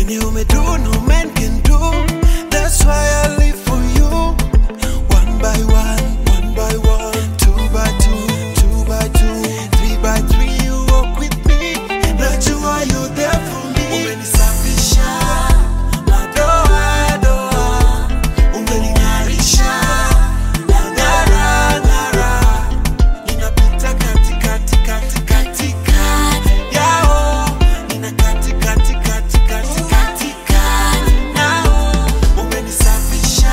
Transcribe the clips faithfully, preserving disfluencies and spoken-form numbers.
Yenye umedo no man can do. That's why I live for you. One by one, one by one, two by two, two by two, three by three. You walk with me. Najua you're there for me. Umenisafisha madoa doa, umening'arisha na ng'ara ng'ara. Ninapita kati kati kati katika yao, nina kati kati kati kati katika nao. Umenisafisha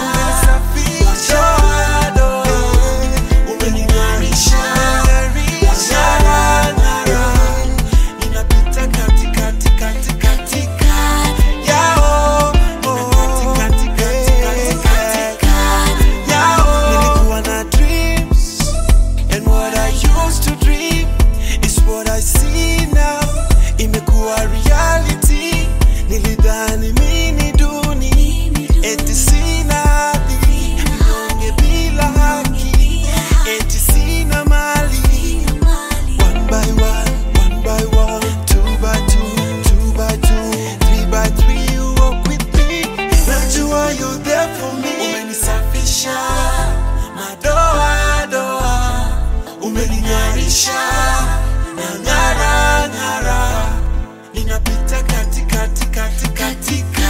madoa doa, umening'arisha ng'ara ng'ara. Ninapita kati kati kati katika yao, nina kati kati kati kati katika yao. Nilikuwa na dreams, and what I used to dream is what I see now. Imekuwa reality. Nilidhani mimi duni, eti sina hadhi, mnyonge bila haki, eti sina mali. One by one, one by one, two by two, two by two, three by three. You walk with me. Najua you're there for me. Umenisafisha madoa doa, umening'arisha na ng'ara ng'ara. Ninapita kati kati kati katika